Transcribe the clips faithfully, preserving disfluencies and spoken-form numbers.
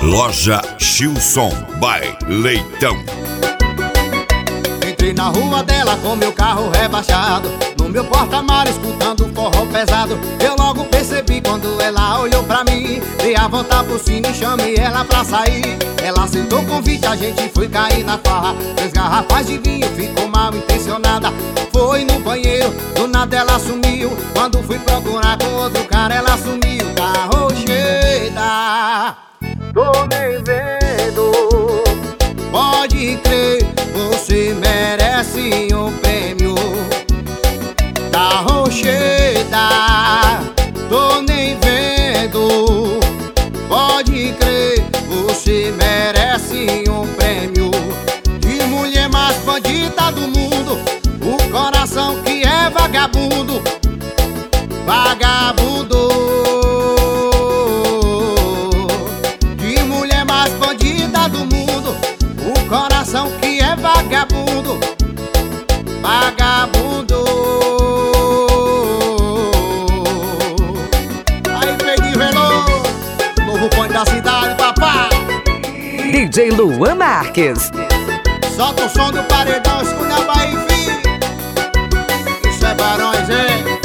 Loja Chilson by Leitão. Entrei na rua dela com meu carro rebaixado, no meu porta-malas escutando forró pesado. Eu logo percebi quando ela olhou pra mim, dei a volta por cima e chamei ela pra sair. Ela aceitou o convite, a gente foi cair na farra. Três garrafas de vinho, ficou mal intencionada. Foi no banheiro, do nada ela sumiu. Quando fui procurar com outro cara, ela sumiu. Tá rocheda, tô nem vendo. Pode crer, você merece um prêmio. Tá rocheda, tô nem vendo. Pode crer, você merece um prêmio. De mulher mais bandida do mundo, o coração que é vagabundo. Vagabundo. De mulher mais bandida do mundo, o coração que é vagabundo. Vagabundo. Aí, Pedro Veloso, novo ponto da cidade, papai. D J Luan Marques. Solta o som do paredão, escuta a Bahia, filho. Isso é Barões, hein?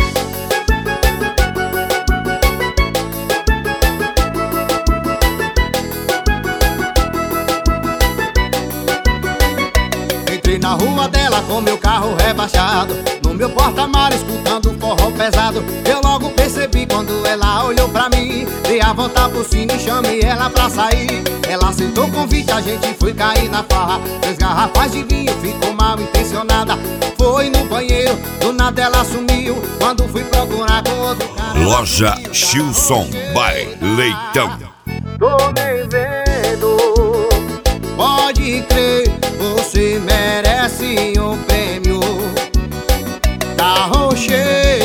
Entrei na rua dela com meu carro rebaixado, no meu porta-malas escutando forró pesado. Eu logo percebi quando ela olhou pra mim, dei a volta por cima e chamei ela pra sair. Ela aceitou o convite, a gente foi cair na farra. Três garrafas de vinho, ficou mal intencionada. Foi no banheiro, do nada ela sumiu. Quando fui procurar com outro cara, Loja Chilson by Leitão. tô nem vendo. Pode crer, você merece um prêmio. Tá rochedo.